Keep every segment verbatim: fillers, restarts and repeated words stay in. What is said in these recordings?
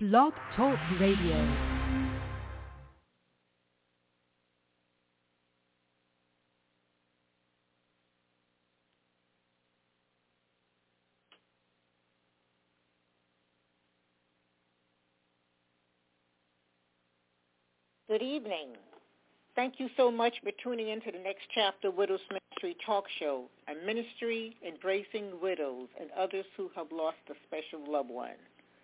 Blog Talk Radio. Good evening. Thank you so much for tuning in to the next chapter Widows Ministry Talk Show, a ministry embracing widows and others who have lost a special loved one.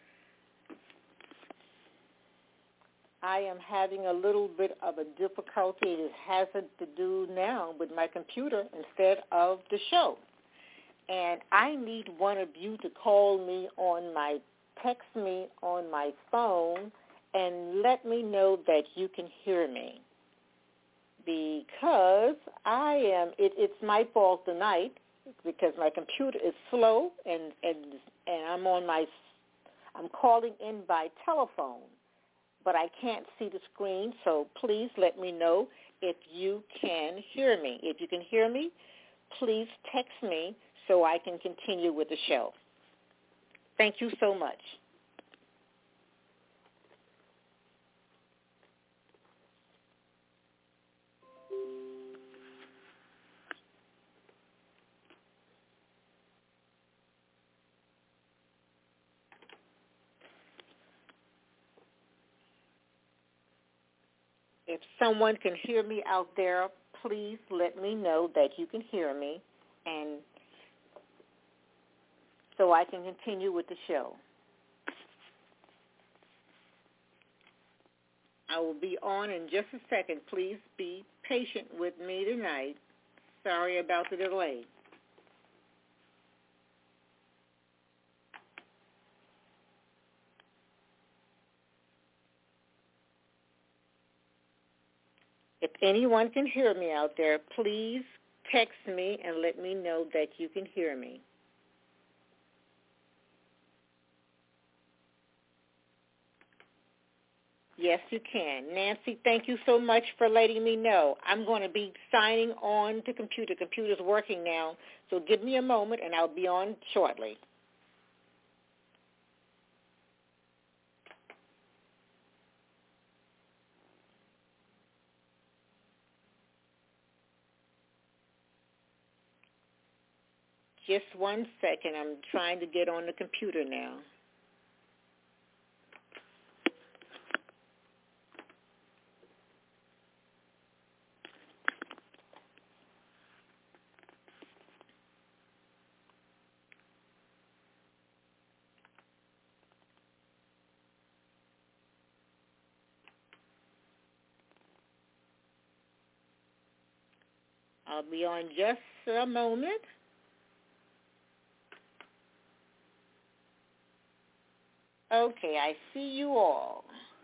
I am having a little bit of a difficulty. It has to do now with my computer instead of the show. And I need one of you to call me on my, text me on my phone and let me know that you can hear me. Because I am, it, it's my fault tonight because my computer is slow and, and, and I'm on my, I'm calling in by telephone. But I can't see the screen, so please let me know if you can hear me. If you can hear me, please text me so I can continue with the show. Thank you so much. If someone can hear me out there, please let me know that you can hear me, and so I can continue with the show. I will be on in just a second. Please be patient with me tonight. Sorry about the delay. If anyone can hear me out there, please text me and let me know that you can hear me. Yes, you can. Nancy, thank you so much for letting me know. I'm going to be signing on to computer. Computer's working now, so give me a moment and I'll be on shortly. Just one second. I'm trying to get on the computer now. I'll be on just a moment. Okay, I see you all.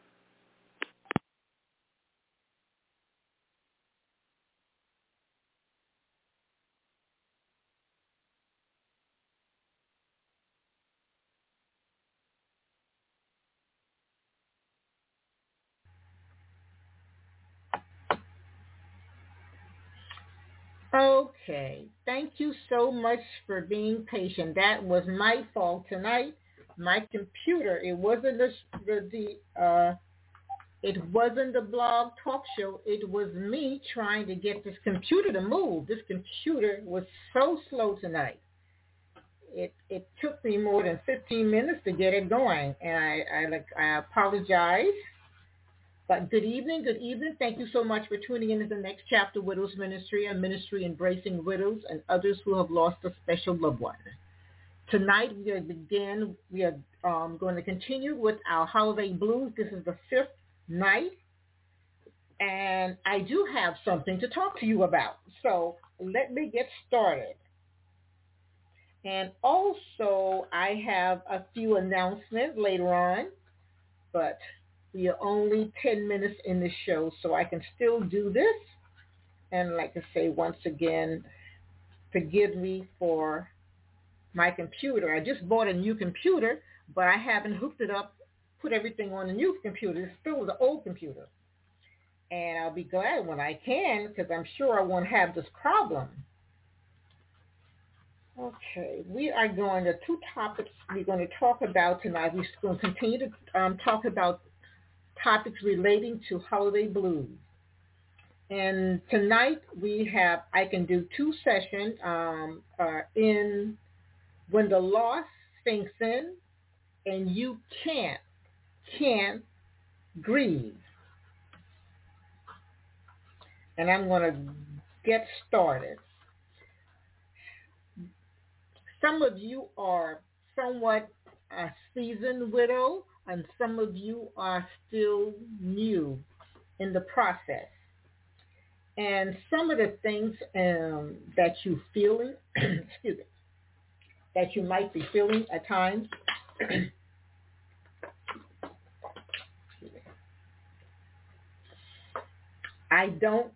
Okay, thank you so much for being patient. That was my fault tonight. My computer, it wasn't the, the, the uh, it wasn't the blog talk show. It was me trying to get this computer to move. This computer was so slow tonight. It it took me more than fifteen minutes to get it going, and I I, like, I apologize. But good evening, good evening. Thank you so much for tuning in to the next chapter, Widows Ministry, a ministry embracing widows and others who have lost a special loved one. Tonight we are begin. We are um, going to continue with our holiday blues. This is the fifth night, and I do have something to talk to you about. So let me get started. And also, I have a few announcements later on, but we are only ten minutes in the show, so I can still do this. And like I say, once again, forgive me for my computer. I just bought a new computer, but I haven't hooked it up, put everything on the new computer. It's still the old computer. And I'll be glad when I can, because I'm sure I won't have this problem. Okay, we are going to two topics we're going to talk about tonight. We're going to continue to um, talk about topics relating to holiday blues. And tonight we have, I can do two sessions um, uh, in when the loss sinks in and you can't, can't grieve. And I'm going to get started. Some of you are somewhat a seasoned widow, and some of you are still new in the process. And some of the things um, that you feeling, excuse me, that you might be feeling at times, I don't,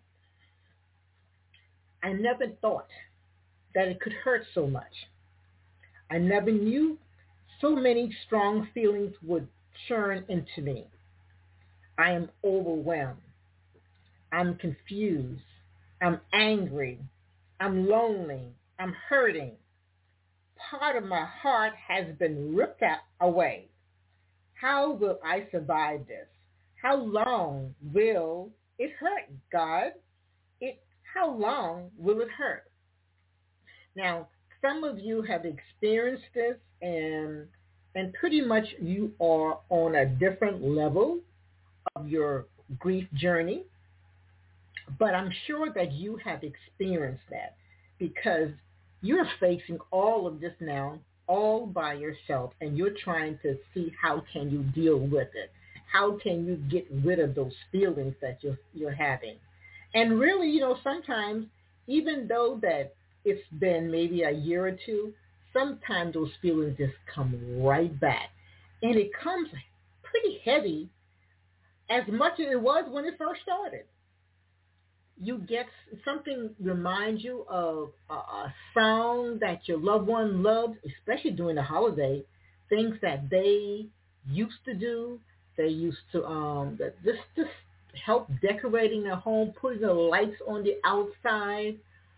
I never thought that it could hurt so much. I never knew so many strong feelings would churn into me. I am overwhelmed. I'm confused. I'm angry. I'm lonely. I'm hurting. Part of my heart has been ripped out, away. How will I survive this? How long will it hurt, God? It, how long will it hurt? Now, some of you have experienced this, and and pretty much you are on a different level of your grief journey. But I'm sure that you have experienced that because you're facing all of this now all by yourself, and you're trying to see how can you deal with it. How can you get rid of those feelings that you're, you're having? And really, you know, sometimes even though that it's been maybe a year or two, sometimes those feelings just come right back. And it comes pretty heavy as much as it was when it first started. You get something reminds you of a, a song that your loved one loved, especially during the holiday, things that they used to do. They used to um that just just help decorating their home, putting the lights on the outside,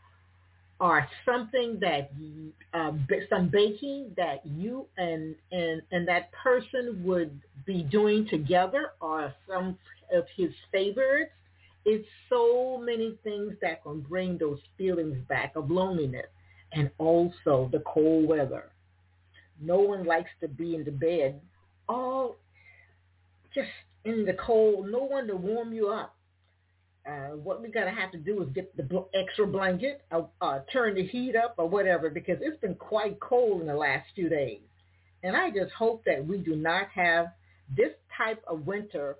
or something that uh, some baking that you and and and that person would be doing together, or some of his favorites. It's so many things that can bring those feelings back of loneliness, and also the cold weather. No one likes to be in the bed all just in the cold. No one to warm you up. Uh, what we gotta have to do is get the bl- extra blanket, uh, uh, turn the heat up or whatever, because it's been quite cold in the last few days. And I just hope that we do not have this type of winter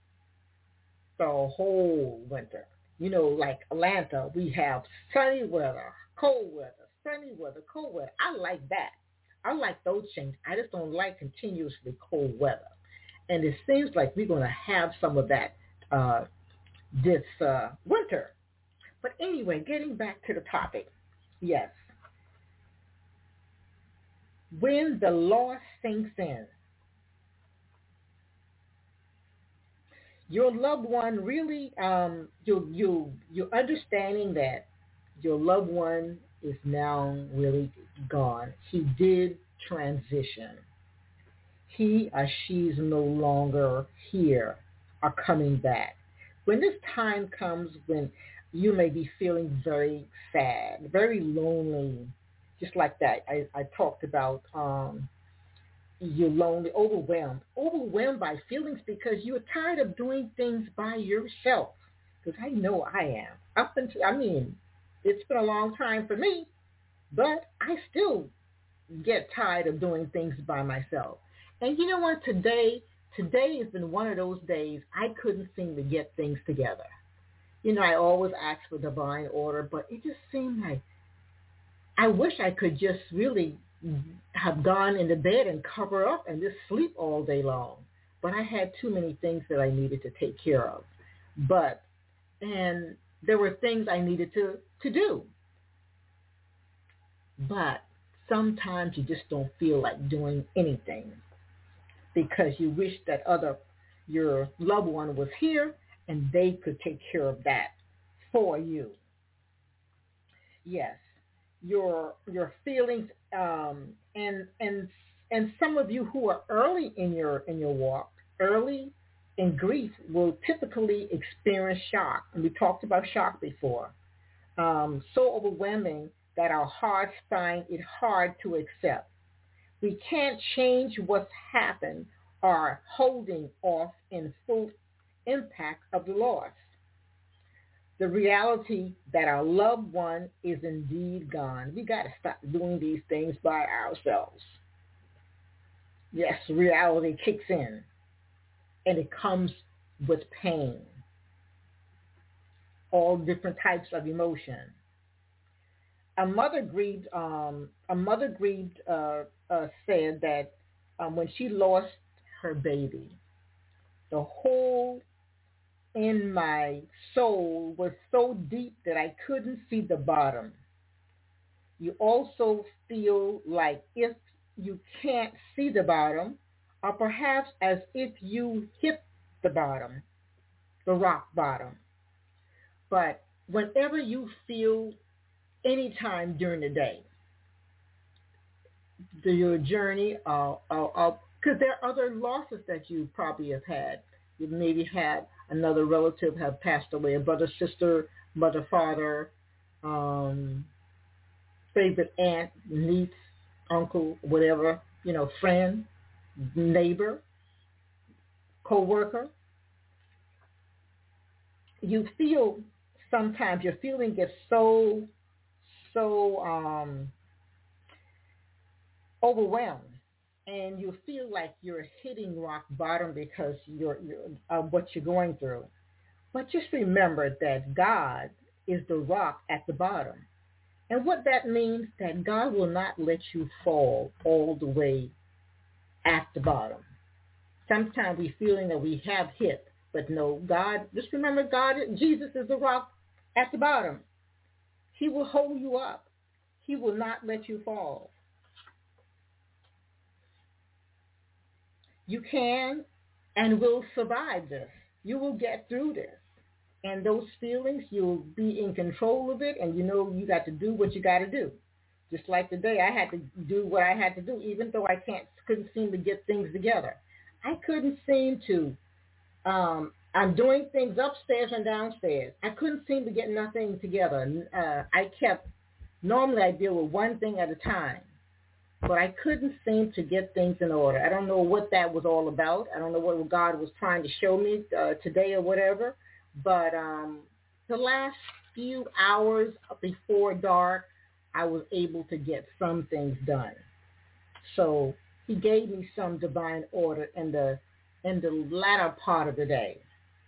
the whole winter. You know, like Atlanta, we have sunny weather, cold weather, sunny weather, cold weather. I like that. I like those changes. I just don't like continuously cold weather. And it seems like we're going to have some of that uh, this uh, winter. But anyway, getting back to the topic, yes, when the loss sinks in, your loved one really, um, you you you're understanding that your loved one is now really gone. He did transition. He or she's no longer here or coming back. When this time comes when you may be feeling very sad, very lonely, just like that. I, I talked about um, you're lonely, overwhelmed, overwhelmed by feelings because you're tired of doing things by yourself. Because I know I am. Up until, I mean, it's been a long time for me, but I still get tired of doing things by myself. And you know what? Today, today has been one of those days I couldn't seem to get things together. You know, I always ask for divine order, but it just seemed like I wish I could just really have gone into bed and cover up and just sleep all day long. But I had too many things that I needed to take care of. But, and there were things I needed to, to do. But sometimes you just don't feel like doing anything because you wish that other, your loved one was here and they could take care of that for you. Yes. your your feelings, um, and and and some of you who are early in your in your walk, early in grief, will typically experience shock. And we talked about shock before. Um, so overwhelming that our hearts find it hard to accept. We can't change what's happened or holding off in full impact of the loss. The reality that our loved one is indeed gone. We got to stop doing these things by ourselves. Yes, reality kicks in, and it comes with pain, all different types of emotion. A mother grieved. Um, a mother grieved. Uh, uh, said that um, when she lost her baby, the hole in my soul was so deep that I couldn't see the bottom. You also feel like if you can't see the bottom, or perhaps as if you hit the bottom, the rock bottom. But whenever you feel any time during the day, the, your journey, uh, uh, uh, because there are other losses that you probably have had. You maybe had another relative have passed away, a brother, sister, mother, father, um, favorite aunt, niece, uncle, whatever, you know, friend, neighbor, co-worker. You feel sometimes your feeling gets so, so um, overwhelmed, and you feel like you're hitting rock bottom because you're, you're uh, what you're going through. But just remember that God is the rock at the bottom. And what that means, that God will not let you fall all the way at the bottom. Sometimes we feeling that we have hit, but no, God, just remember God, Jesus is the rock at the bottom. He will hold you up. He will not let you fall. You can and will survive this. You will get through this. And those feelings, you'll be in control of it, and you know you got to do what you got to do. Just like today, I had to do what I had to do, even though I can't couldn't seem to get things together. I couldn't seem to. Um, I'm doing things upstairs and downstairs. I couldn't seem to get nothing together. Uh, I kept. Normally, I deal with one thing at a time, but I couldn't seem to get things in order. I don't know what that was all about. I don't know what God was trying to show me uh, today or whatever. But um, the last few hours before dark, I was able to get some things done. So he gave me some divine order in the in the latter part of the day.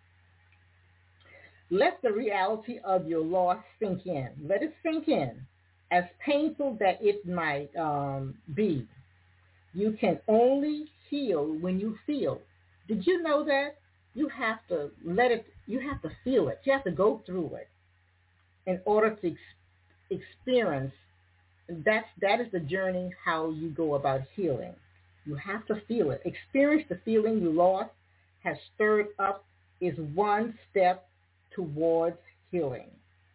Let the reality of your loss sink in. Let it sink in. As painful that it might um, be, you can only heal when you feel. Did you know that? You have to let it, you have to feel it. You have to go through it in order to ex- experience. That's, that is the journey, how you go about healing. You have to feel it. Experience the feeling you lost has stirred up is one step towards healing.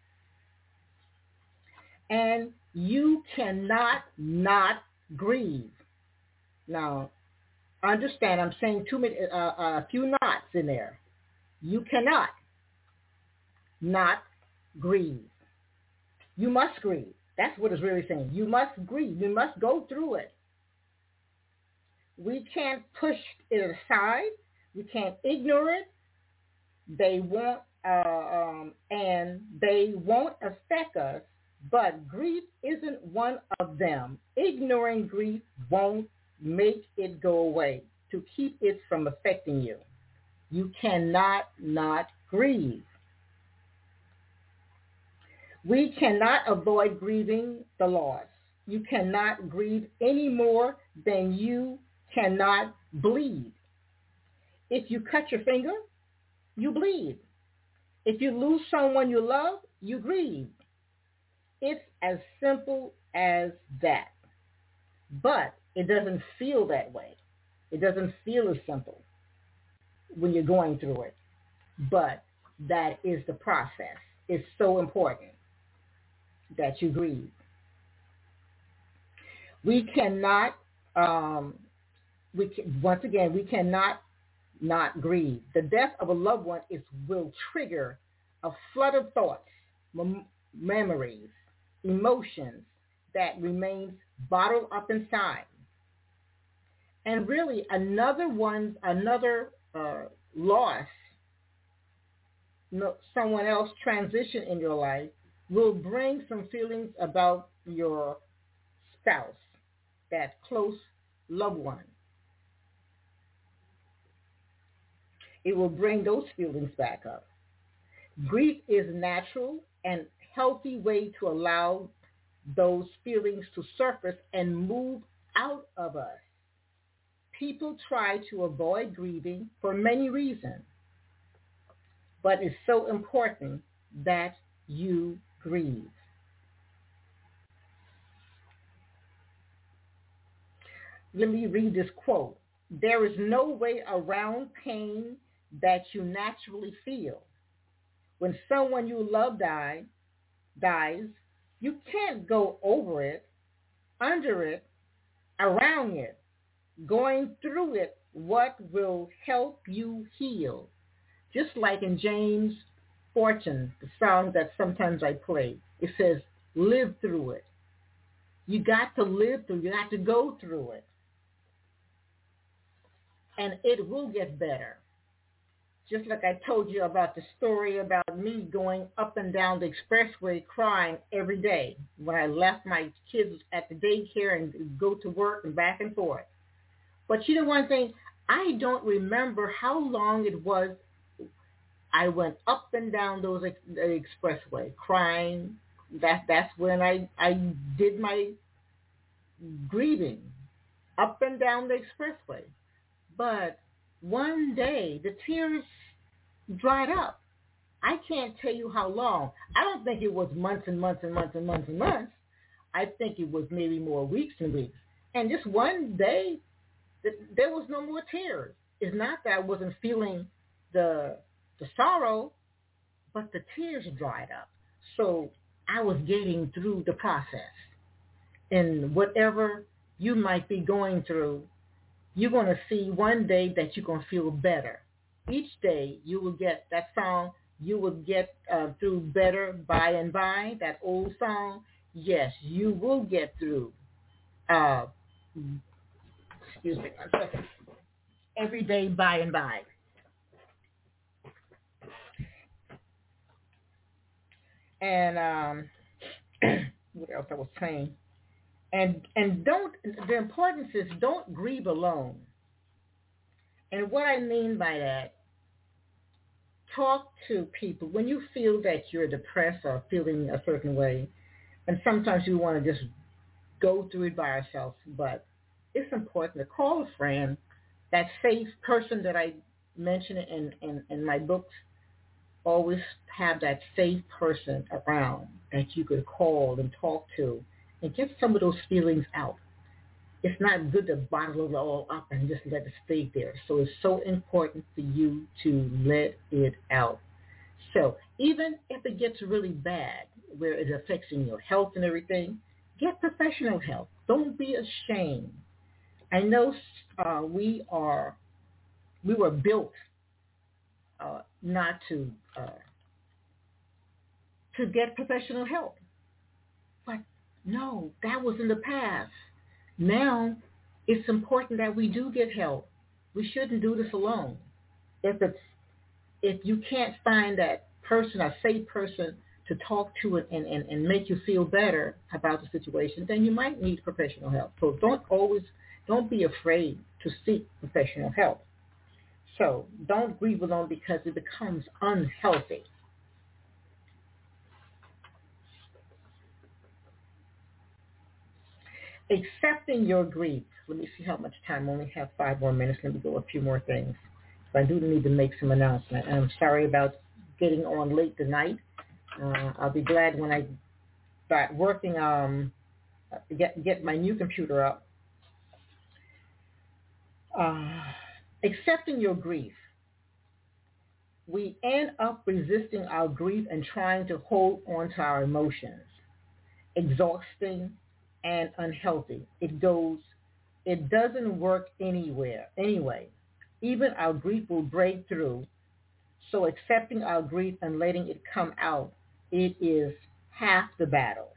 And you cannot not grieve. Now, understand, I'm saying too many, uh, uh, a few knots in there. You cannot not grieve. You must grieve. That's what it's really saying. You must grieve. You must go through it. We can't push it aside. We can't ignore it. They won't, uh, um, and they won't affect us. But grief isn't one of them. Ignoring grief won't make it go away. To keep it from affecting you, you cannot not grieve. We cannot avoid grieving the loss. You cannot grieve any more than you cannot bleed. If you cut your finger, you bleed. If you lose someone you love, you grieve. It's as simple as that. But it doesn't feel that way. It doesn't feel as simple when you're going through it. But that is the process. It's so important that you grieve. We cannot, um, we can, once again, we cannot not grieve. The death of a loved one is will trigger a flood of thoughts, mem- memories, emotions that remains bottled up inside. And really, another one, another uh, loss, no, someone else transition in your life will bring some feelings about your spouse, that close loved one. It will bring those feelings back up. Grief is natural and healthy way to allow those feelings to surface and move out of us. People try to avoid grieving for many reasons, but it's so important that you grieve. Let me read this quote. There is no way around pain that you naturally feel. When someone you love die, dies, you can't go over it, under it, around it, going through it. What will help you heal? Just like in James Fortune, the song that sometimes I play, it says, live through it. You got to live through it. You got to go through it. And it will get better. Just like I told you about the story about me going up and down the expressway crying every day when I left my kids at the daycare and go to work and back and forth. But you know one thing, I don't remember how long it was I went up and down those ex- the expressway crying. That that's when I, I did my grieving up and down the expressway. But one day the tears dried up. I can't tell you how long. I don't think it was months and months and months and months and months. I think it was maybe more weeks and weeks. And just one day, th- there was no more tears. It's not that I wasn't feeling the the sorrow, but the tears dried up. So I was getting through the process. And whatever you might be going through, you're going to see one day that you're going to feel better. Each day you will get that song, you will get uh, through better by and by, that old song. Yes, you will get through. Uh, excuse me one second. Every day by and by. And um, what else I was saying? And and don't, the importance is don't grieve alone. And what I mean by that, talk to people. When you feel that you're depressed or feeling a certain way, and sometimes you want to just go through it by ourselves, but it's important to call a friend, that safe person that I mentioned in, in, in my books. Always have that safe person around that you could call and talk to and get some of those feelings out. It's not good to bottle it all up and just let it stay there. So it's so important for you to let it out. So even if it gets really bad, where it affects in your health and everything, get professional help. Don't be ashamed. I know uh, we are, we were built uh, not to uh, to get professional help, but no, that was in the past. Now it's important that we do get help. We shouldn't do this alone. If it's if you can't find that person, a safe person to talk to and, and, and make you feel better about the situation, then you might need professional help. So don't always, don't be afraid to seek professional help. So don't grieve alone because it becomes unhealthy. Accepting your grief. Let me see how much time. I only have five more minutes. Let me go a few more things. So I do need to make some announcement. And I'm sorry about getting on late tonight. Uh, I'll be glad when I start working, um, get get my new computer up. Uh, accepting your grief. We end up resisting our grief and trying to hold on to our emotions, exhausting and unhealthy. It goes, it doesn't work anywhere, anyway. Even our grief will break through. So accepting our grief and letting it come out, it is half the battle.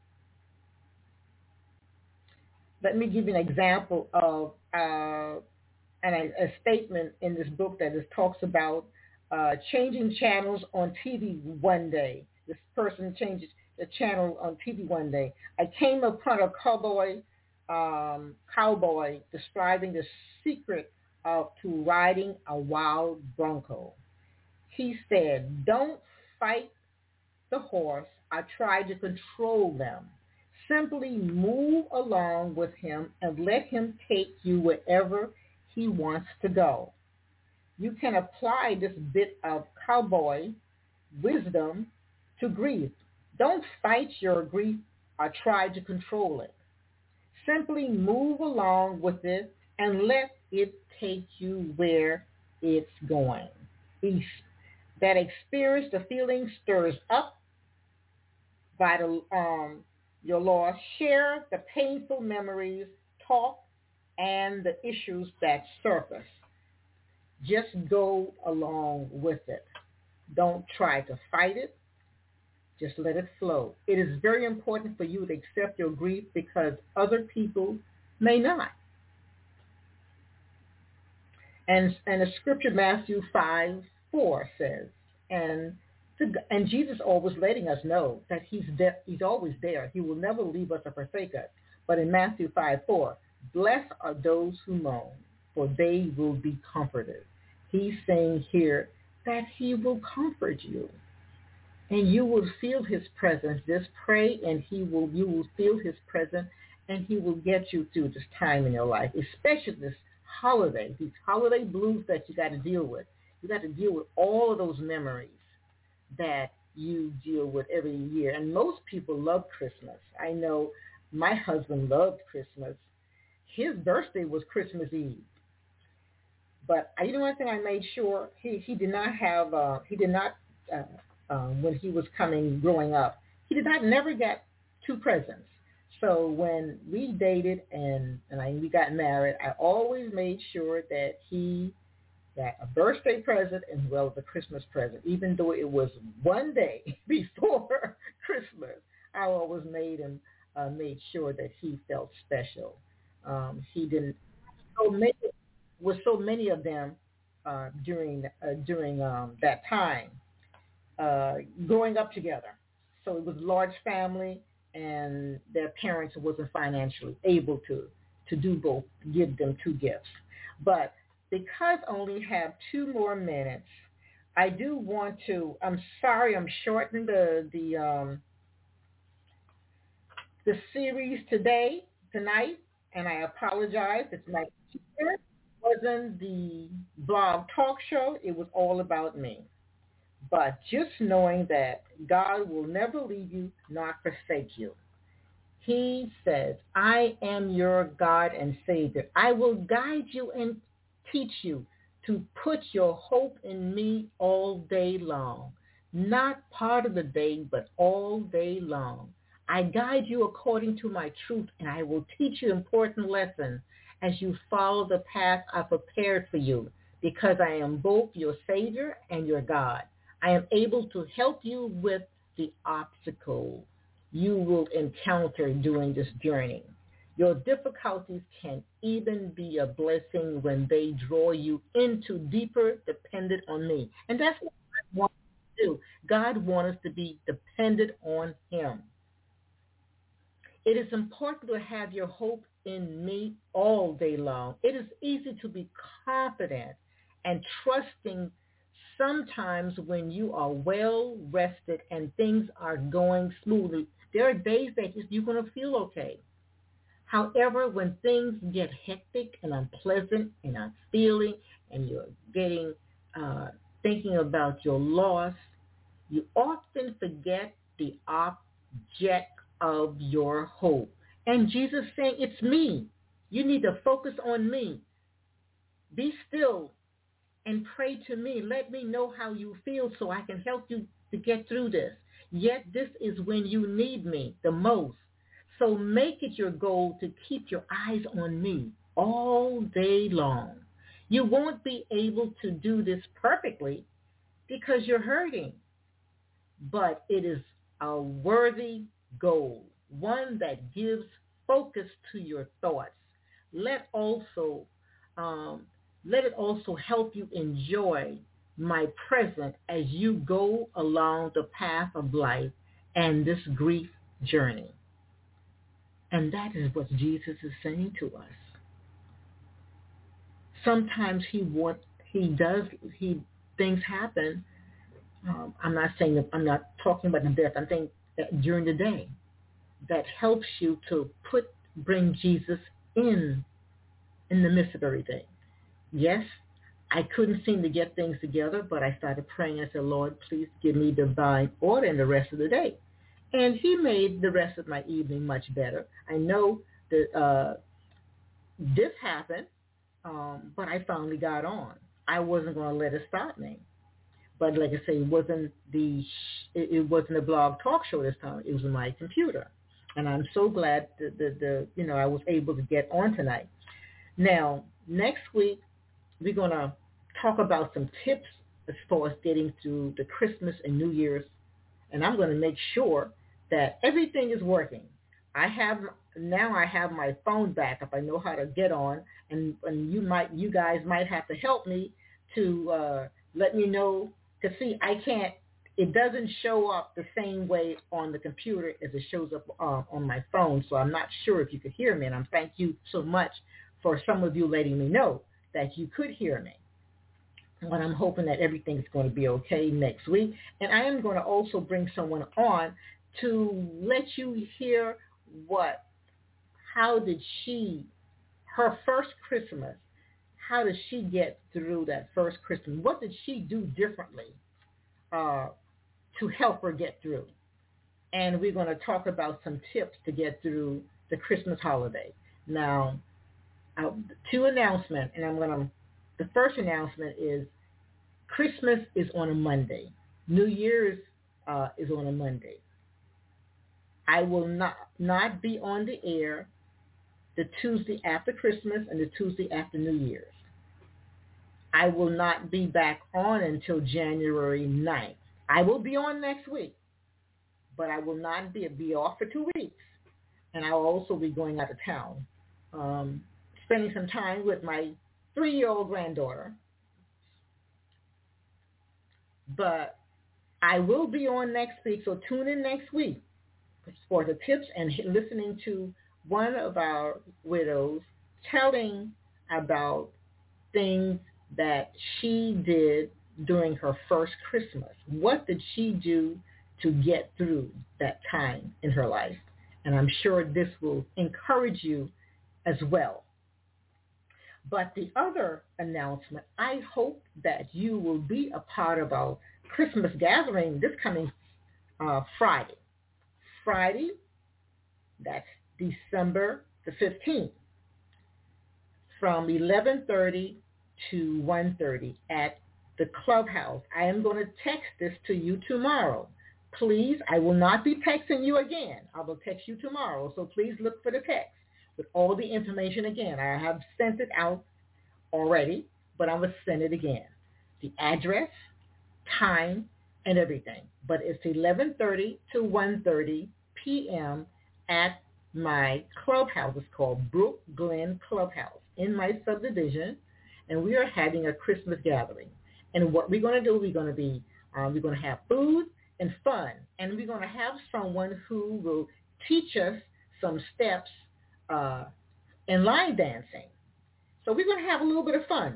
Let me give you an example of uh, an, a statement in this book that is, talks about uh, changing channels on T V one day. This person changes the channel on T V one day. I came upon a cowboy, um, cowboy describing the secret of to riding a wild bronco. He said, "Don't fight the horse or try to control them. Simply move along with him and let him take you wherever he wants to go." You can apply this bit of cowboy wisdom to grief. Don't fight your grief or try to control it. Simply move along with it and let it take you where it's going. East. That experience, the feeling stirs up by the, um, your loss. Share the painful memories, talk, and the issues that surface. Just go along with it. Don't try to fight it. Just let it flow. It is very important for you to accept your grief because other people may not. And, and the scripture, Matthew five four says, and to, and Jesus always letting us know that he's de- he's always there. He will never leave us or forsake us. But in Matthew five four, blessed are those who mourn, for they will be comforted. He's saying here that he will comfort you. And you will feel his presence. Just pray and he will you will feel his presence and he will get you through this time in your life, especially this holiday, these holiday blues that you got to deal with. You got to deal with all of those memories that you deal with every year. And most people love Christmas. I know my husband loved Christmas. His birthday was Christmas Eve. But you know one thing I made sure he, he did not have uh, he did not uh, um, when he was coming growing up he did not never get two presents. So when we dated and and I, we got married, I always made sure that he got a birthday present as well as a Christmas present, even though it was one day before Christmas. I always made him uh, made sure that he felt special. Um, he didn't. So many with so many of them uh, during uh, during um, that time uh, growing up together. So it was a large family, and their parents wasn't financially able to to do both, give them two gifts. But because I only have two more minutes, I do want to. I'm sorry, I'm shortening the the um, the series today tonight, and I apologize. It's my teacher. Wasn't the blog talk show. It was all about me. But just knowing that God will never leave you nor forsake you. He says, I am your God and Savior. I will guide you and teach you to put your hope in me all day long. Not part of the day, but all day long. I guide you according to my truth, and I will teach you important lessons as you follow the path I prepared for you, because I am both your Savior and your God. I am able to help you with the obstacles you will encounter during this journey. Your difficulties can even be a blessing when they draw you into deeper dependence on me. And that's what God wants us to do. God wants us to be dependent on him. It is important to have your hope in me all day long. It is easy to be confident and trusting sometimes when you are well rested and things are going smoothly. There are days that you're going to feel okay. However, when things get hectic and unpleasant and unfeeling and you're getting uh, thinking about your loss, you often forget the object of your hope. And Jesus saying, it's me. You need to focus on me. Be still and pray to me. Let me know how you feel so I can help you to get through this. Yet this is when you need me the most. So make it your goal to keep your eyes on me all day long. You won't be able to do this perfectly because you're hurting, but it is a worthy goal, one that gives focus to your thoughts. Let also um, let it also help you enjoy my presence as you go along the path of life and this grief journey. And that is what Jesus is saying to us. Sometimes he want he does he things happen. Um, I'm not saying that, I'm not talking about the death. I'm saying that during the day that helps you to put bring Jesus in in the midst of everything. Yes, I couldn't seem to get things together, but I started praying. I said, Lord, please give me divine order in the rest of the day. And he made the rest of my evening much better. I know that uh, this happened, um, but I finally got on. I wasn't going to let it stop me. But like I say, it wasn't the it, it wasn't a blog talk show this time. It was my computer, and I'm so glad that the, the you know I was able to get on tonight. Now next week we're gonna talk about some tips as far as getting through the Christmas and New Year's, and I'm going to make sure that everything is working. I have now I have my phone backup. I know how to get on, and, and you might you guys might have to help me to uh, let me know. Because see, I can't. It doesn't show up the same way on the computer as it shows up uh, on my phone. So I'm not sure if you could hear me. And I'm thank you so much for some of you letting me know that you could hear me. But I'm hoping that everything's going to be okay next week. And I am going to also bring someone on to let you hear what, how did she, her first Christmas, how did she get through that first Christmas? What did she do differently uh, to help her get through? And we're going to talk about some tips to get through the Christmas holiday. Now, uh, two announcements, and I'm going to, the first announcement is Christmas is on a Monday. New Year's uh, is on a Monday. I will not, not be on the air the Tuesday after Christmas and the Tuesday after New Year's. I will not be back on until January ninth. I will be on next week, but I will not be, be off for two weeks. And I will also be going out of town, um, spending some time with my three-year-old granddaughter. But I will be on next week, so tune in next week for the tips and listening to one of our widows telling about things that she did during her first Christmas. What did she do to get through that time in her life? And I'm sure this will encourage you as well. But the other announcement, I hope that you will be a part of our Christmas gathering this coming uh, Friday. Friday, that's December the fifteenth, from eleven thirty to one thirty at the clubhouse. I am going to text this to you tomorrow. Please, I will not be texting you again. I will text you tomorrow, so please look for the text with all the information again. I have sent it out already, but I'm going to send it again. The address, time, and everything. But it's eleven thirty to one thirty p.m. at my clubhouse. It's called Brook Glen Clubhouse in my subdivision, and we are having a Christmas gathering. And what we're going to do, we're going to be, um, we're going to have food and fun, and we're going to have someone who will teach us some steps uh, in line dancing. So we're going to have a little bit of fun,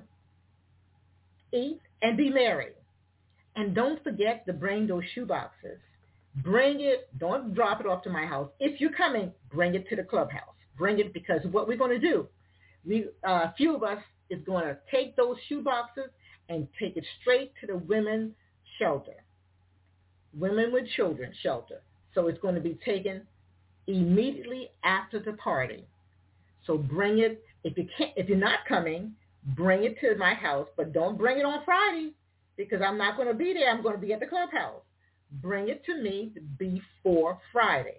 eat, and be merry. And don't forget to bring those shoe boxes. Bring it. Don't drop it off to my house. If you're coming, bring it to the clubhouse. Bring it, because what we're going to do, we uh, a few of us is going to take those shoe boxes and take it straight to the women's shelter, women with children shelter. So it's going to be taken immediately after the party. So bring it. If you can't, if you're not coming, bring it to my house, but don't bring it on Friday, because I'm not going to be there. I'm going to be at the clubhouse. Bring it to me before Friday.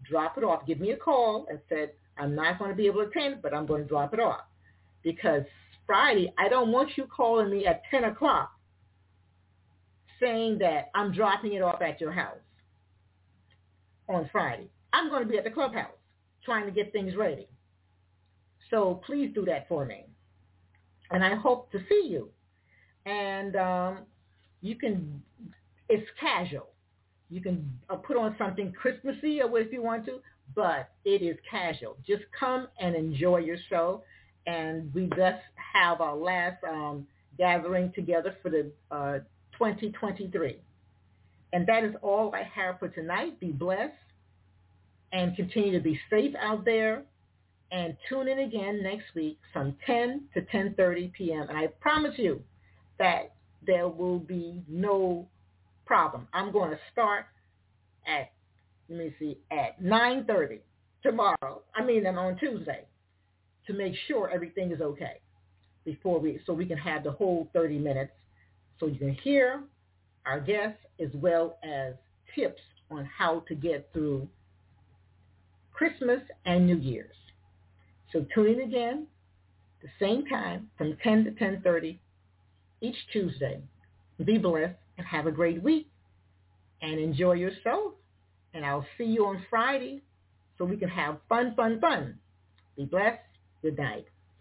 drop it off. Give me a call and said, I'm not going to be able to attend, but I'm going to drop it off. Because Friday, I don't want you calling me at ten o'clock saying that I'm dropping it off at your house on Friday. I'm going to be at the clubhouse trying to get things ready. So please do that for me. And I hope to see you. And um, you can, it's casual. You can uh, put on something Christmassy or if you want to, but it is casual. Just come and enjoy your show. And we just have our last um, gathering together for the uh, twenty twenty-three. And that is all I have for tonight. Be blessed and continue to be safe out there. And tune in again next week from ten to ten thirty p.m. And I promise you that there will be no problem. I'm going to start at, let me see, at nine thirty tomorrow. I mean, I'm on Tuesday to make sure everything is okay before we, so we can have the whole thirty minutes so you can hear our guests as well as tips on how to get through Christmas and New Year's. So tune in again, the same time, from ten to ten thirty each Tuesday. Be blessed and have a great week and enjoy your show. And I'll see you on Friday so we can have fun, fun, fun. Be blessed. Good night.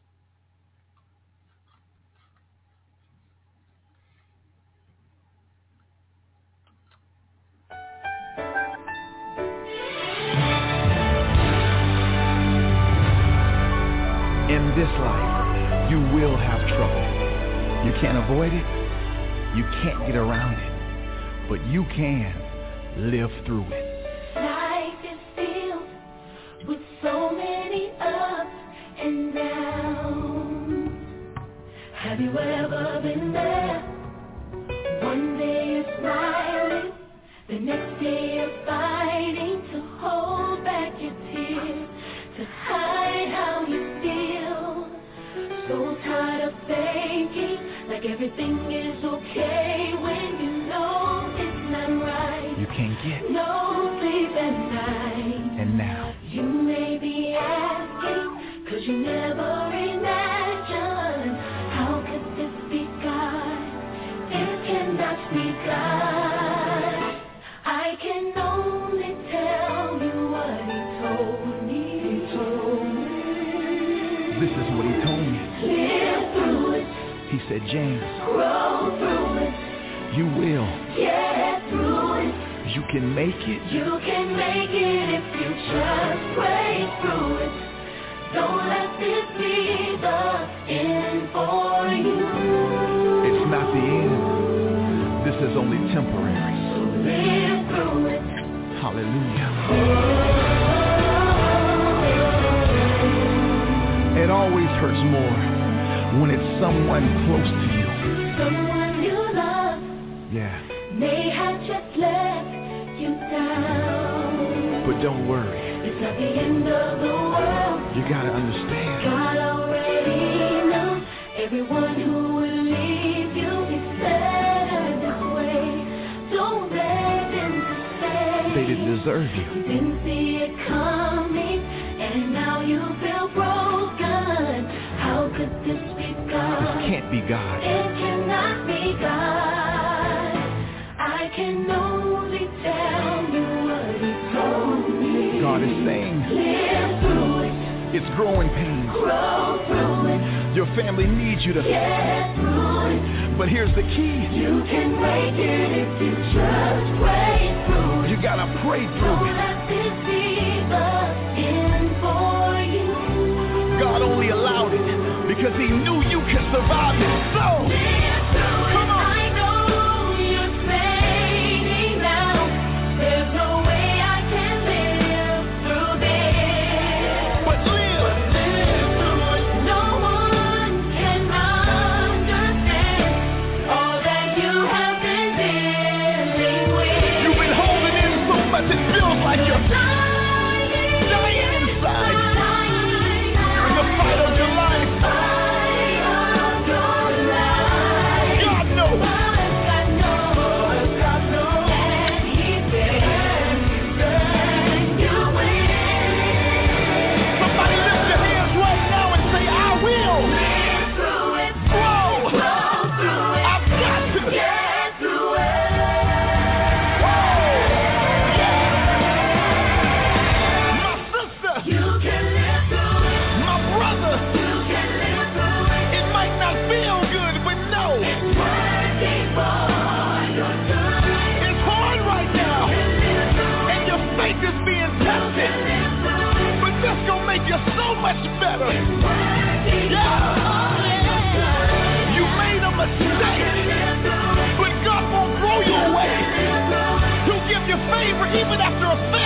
In this life, you will have trouble. You can't avoid it. You can't get around it. But you can live through it. Life is filled with so many ups and downs. Have you ever been there? One day you're smiling, the next day you're fighting to hold back your tears, to hide how you feel. So tired of faking like everything is okay when you know it's not right. You can't get no sleep at night. And now You may be asking, cause you never imagined, how could this be God? It cannot be God. I can only tell you what he told me. He told me. This is what he told me. Live through it. He said, James, Grow through it. you will. Get through it. You can make it. You can make it if you just pray through it. Don't let this be the end for you. It's not the end. This is only temporary. So live through it. Hallelujah. Oh. It always hurts more when it's someone close to you. Someone you love. Yeah. May have just let you down. But don't worry. It's not the end of the world. You gotta understand. God already knows everyone who will leave you is better this way. Don't let them say They didn't deserve you. You didn't see it coming, and now you feel broken. How could this be God? This can't be God. It cannot be God. I can only tell you what he told me. God is saying, live through it. It's growing pains. Grow through it. Your family needs you to get through it. But here's the key. You can make it if you just pray through it. You gotta pray through Don't it. let this be the end for you. God only allowed it because he knew you could survive it. So, live through it. come on. I know you're fading now. There's no way I can live through this. But live. But live through it. No one can understand all that you have been dealing with. You've been holding in so much it feels like you're dying, dying inside. You're in the fight of your life. Fight of your life. even after a failure.